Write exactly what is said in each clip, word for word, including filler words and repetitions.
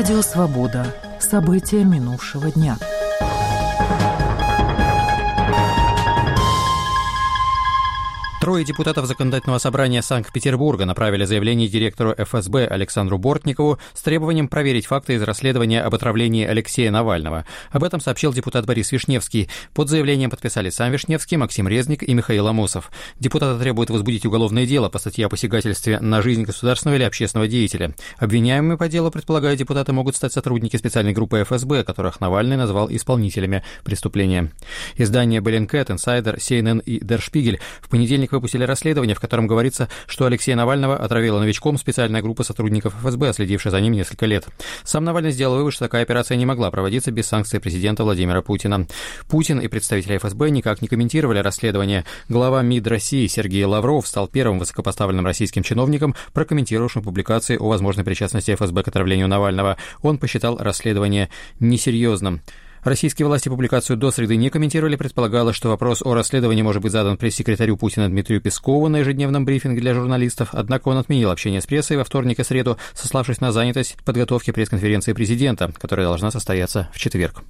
Радио «Свобода». События минувшего дня. Трое депутатов Законодательного собрания Санкт-Петербурга направили заявление директору эф эс бэ Александру Бортникову с требованием проверить факты из расследования об отравлении Алексея Навального. Об этом сообщил депутат Борис Вишневский. Под заявлением подписали сам Вишневский, Максим Резник и Михаил Амосов. Депутаты требуют возбудить уголовное дело по статье о посягательстве на жизнь государственного или общественного деятеля. Обвиняемыми по делу, предполагают депутаты, могут стать сотрудники специальной группы эф эс бэ, которых Навальный назвал исполнителями преступления. Издания Bellingcat, Insider, си эн эн и Der Spiegel в понедельник выпустили расследование, в котором говорится, что Алексея Навального отравила новичком специальная группа сотрудников эф эс бэ, следившая за ним несколько лет. Сам Навальный сделал вывод, что такая операция не могла проводиться без санкций президента Владимира Путина. Путин и представители эф эс бэ никак не комментировали расследование. Глава МИД России Сергей Лавров стал первым высокопоставленным российским чиновником, прокомментировавшим публикации о возможной причастности эф эс бэ к отравлению Навального. Он посчитал расследование несерьезным. Российские власти публикацию до среды не комментировали. Предполагалось, что вопрос о расследовании может быть задан пресс-секретарю Путина Дмитрию Пескову на ежедневном брифинге для журналистов, однако он отменил общение с прессой во вторник и среду, сославшись на занятость подготовки пресс-конференции президента, которая должна состояться в четверг.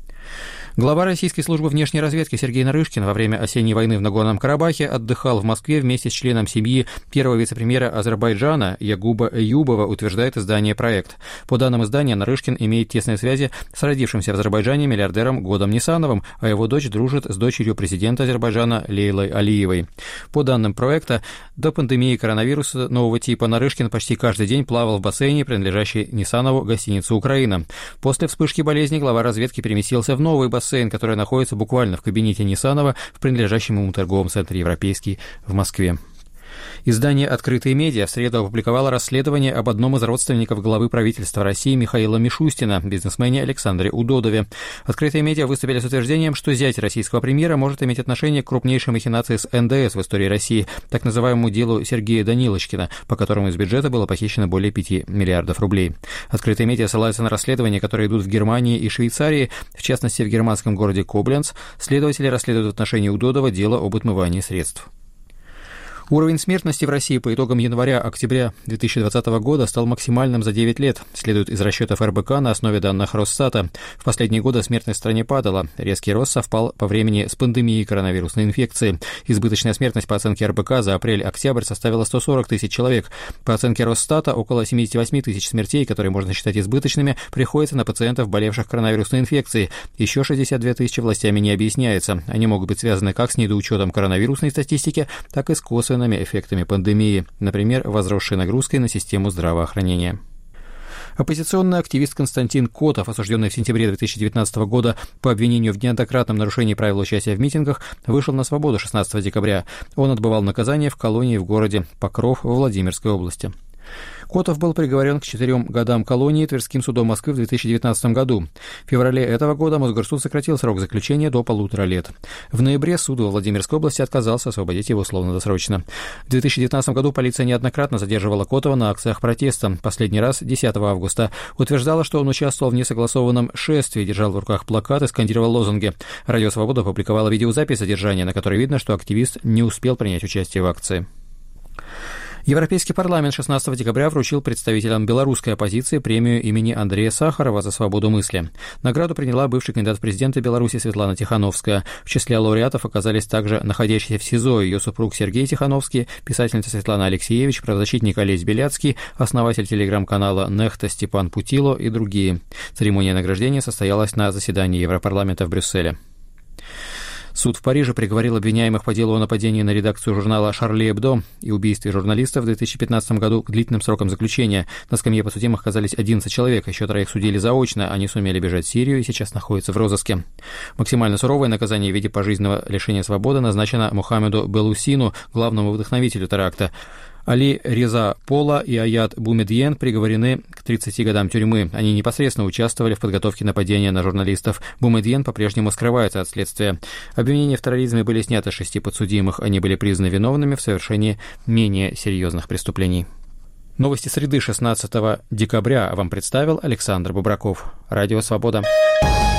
Глава российской службы внешней разведки Сергей Нарышкин во время осенней войны в Нагорном Карабахе отдыхал в Москве вместе с членом семьи первого вице-премьера Азербайджана Ягуба Эюбова, утверждает издание «Проект». По данным издания, Нарышкин имеет тесные связи с родившимся в Азербайджане миллиардером Годом Нисановым, а его дочь дружит с дочерью президента Азербайджана Лейлой Алиевой. По данным проекта, до пандемии коронавируса нового типа Нарышкин почти каждый день плавал в бассейне, принадлежащей Нисанову гостинице «Украина». После вспышки болезни глава разведки переместился в новый бассейн, бассейн, который находится буквально в кабинете Нисанова в принадлежащем ему торговом центре «Европейский» в Москве. Издание «Открытые медиа» в среду опубликовало расследование об одном из родственников главы правительства России Михаила Мишустина, бизнесмене Александре Удодове. «Открытые медиа» выступили с утверждением, что зять российского премьера может иметь отношение к крупнейшей махинации с эн дэ эс в истории России, так называемому делу Сергея Данилочкина, по которому из бюджета было похищено более пяти миллиардов рублей. «Открытые медиа» ссылаются на расследования, которые идут в Германии и Швейцарии, в частности, в германском городе Кобленц. Следователи расследуют в отношении Удодова дело об отмывании средств. Уровень смертности в России по итогам января-октября две тысячи двадцатого года стал максимальным за девять лет, следует из расчетов эр бэ ка на основе данных Росстата. В последние годы смертность в стране падала. Резкий рост совпал по времени с пандемией коронавирусной инфекции. Избыточная смертность по оценке эр бэ ка за апрель-октябрь составила сто сорок тысяч человек. По оценке Росстата, около семьдесят восемь тысяч смертей, которые можно считать избыточными, приходится на пациентов, болевших коронавирусной инфекцией. Еще шестьдесят две тысячи властями не объясняется. Они могут быть связаны как с недоучетом коронавирусной статистики, так и с косвенными эффектами пандемии, например, возросшей нагрузкой на систему здравоохранения. Оппозиционный активист Константин Котов, осужденный в сентябре две тысячи девятнадцатого года по обвинению в неоднократном нарушении правил участия в митингах, вышел на свободу шестнадцатого декабря. Он отбывал наказание в колонии в городе Покров во Владимирской области. Котов был приговорен к четырем годам колонии Тверским судом Москвы в две тысячи девятнадцатом году. В феврале этого года Мосгорсуд сократил срок заключения до полутора лет. В ноябре суд во Владимирской области отказался освободить его условно-досрочно. В две тысячи девятнадцатом году полиция неоднократно задерживала Котова на акциях протеста. Последний раз десятого августа. Утверждала, что он участвовал в несогласованном шествии, держал в руках плакат и скандировал лозунги. Радио «Свобода» опубликовала видеозапись задержания, на которой видно, что активист не успел принять участие в акции. Европейский парламент шестнадцатого декабря вручил представителям белорусской оппозиции премию имени Андрея Сахарова за свободу мысли. Награду приняла бывший кандидат в президенты Беларуси Светлана Тихановская. В числе лауреатов оказались также находящиеся в СИЗО ее супруг Сергей Тихановский, писательница Светлана Алексеевич, правозащитник Олесь Беляцкий, основатель телеграм-канала «Нехта» Степан Путило и другие. Церемония награждения состоялась на заседании Европарламента в Брюсселе. Суд в Париже приговорил обвиняемых по делу о нападении на редакцию журнала «Шарли Эбдо» и убийстве журналистов в две тысячи пятнадцатом году к длительным срокам заключения. На скамье подсудимых оказались одиннадцать человек, еще троих судили заочно, они сумели бежать в Сирию и сейчас находятся в розыске. Максимально суровое наказание в виде пожизненного лишения свободы назначено Мухаммеду Белусину, главному вдохновителю теракта. Али Реза Пола и Аят Бумедьен приговорены к тридцати годам тюрьмы. Они непосредственно участвовали в подготовке нападения на журналистов. Бумедьен по-прежнему скрывается от следствия. Обвинения в терроризме были сняты с шести подсудимых. Они были признаны виновными в совершении менее серьезных преступлений. Новости среды шестнадцатого декабря вам представил Александр Бубраков. Радио «Свобода».